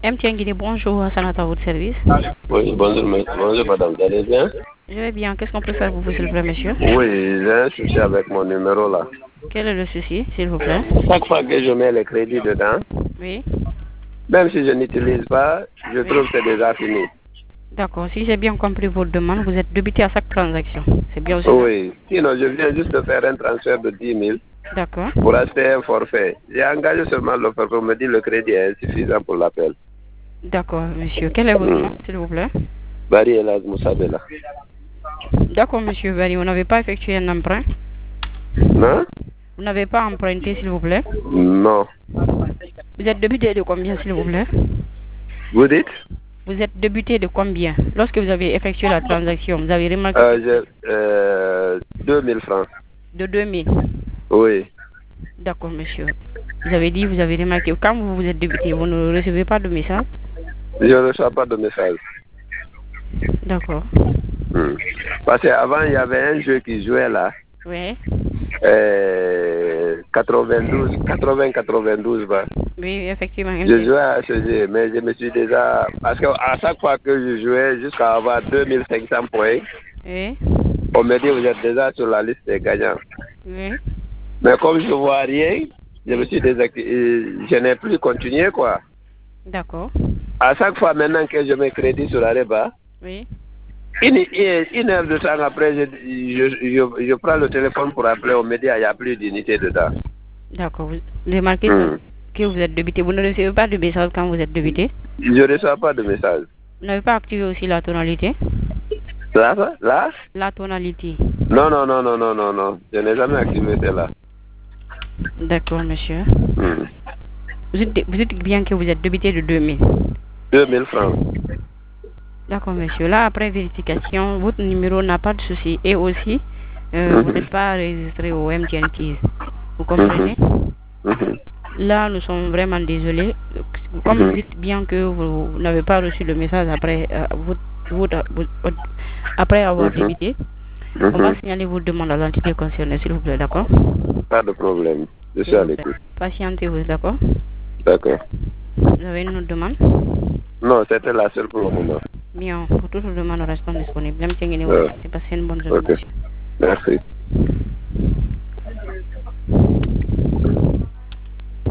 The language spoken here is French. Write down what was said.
MTN Guinée, bonjour, Hassan à votre service. Oui, bonjour madame, vous allez bien? Je vais bien, qu'est-ce qu'on peut faire pour vous, s'il vous plaît, monsieur? Oui, j'ai un souci avec mon numéro là. Quel est le souci, s'il vous plaît? Chaque fois que je mets les crédits dedans, Oui. même si je n'utilise pas, je trouve que c'est déjà fini. D'accord, si j'ai bien compris votre demande, vous êtes débité à chaque transaction. C'est bien aussi ça? Oui, sinon je viens juste de faire un transfert de 10 000 D'accord. pour acheter un forfait. J'ai engagé seulement le forfait, on me dit le crédit est insuffisant pour l'appel. D'accord, monsieur. Quel est votre nom, s'il vous plaît? Barry Elaz Moussabela. D'accord, monsieur Barry, vous n'avez pas effectué un emprunt? Non? Vous n'avez pas emprunté, s'il vous plaît? Non. Vous êtes débuté de combien, s'il vous plaît? Vous dites? Vous êtes débuté de combien? Lorsque vous avez effectué la transaction, vous avez remarqué 2 000 francs. de 2000. Oui. D'accord, monsieur. Vous avez dit, vous avez remarqué, quand vous vous êtes débuté, vous ne recevez pas de message? Je ne reçois pas de message. D'accord. Parce qu'avant, il y avait un jeu qui jouait là. Oui. 80-92, bah. Oui, effectivement. Je jouais à ce jeu, mais je me suis déjà... Parce qu'à chaque fois que je jouais, jusqu'à avoir 2500 points, Oui. on me dit vous êtes déjà sur la liste des gagnants. Oui. Mais comme je ne vois rien, je me suis désactivé. Je n'ai plus continué, quoi. D'accord. À chaque fois maintenant que je mets crédit sur Areba, Oui. une heure de temps après, je prends le téléphone pour appeler, on me dit il n'y a plus d'unité dedans. D'accord. Vous remarquez que vous êtes débité. Vous ne recevez pas de message quand vous êtes débité? Je ne reçois pas de message. Vous n'avez pas activé aussi la tonalité? Là? La tonalité. Non. Je n'ai jamais activé celle-là. D'accord, monsieur. Vous dites bien que vous êtes débité de 2000. 2000 francs. D'accord, monsieur. Là, après vérification, votre numéro n'a pas de souci. Et aussi, vous n'êtes pas enregistré au MTN Keys. Vous comprenez? Là, nous sommes vraiment désolés. Comme vous dites bien que vous n'avez pas reçu le message après, après avoir débité, on va signaler votre demande à l'entité concernée, s'il vous plaît, d'accord? Pas de problème. Je suis à l'écoute. Patientez-vous, d'accord? D'accord. Vous avez une autre demande? Non, c'était la seule pour le moment. Bien, pour toutes les demandes, nous restons disponibles. Même si vous passez une bonne journée. Ok. Merci.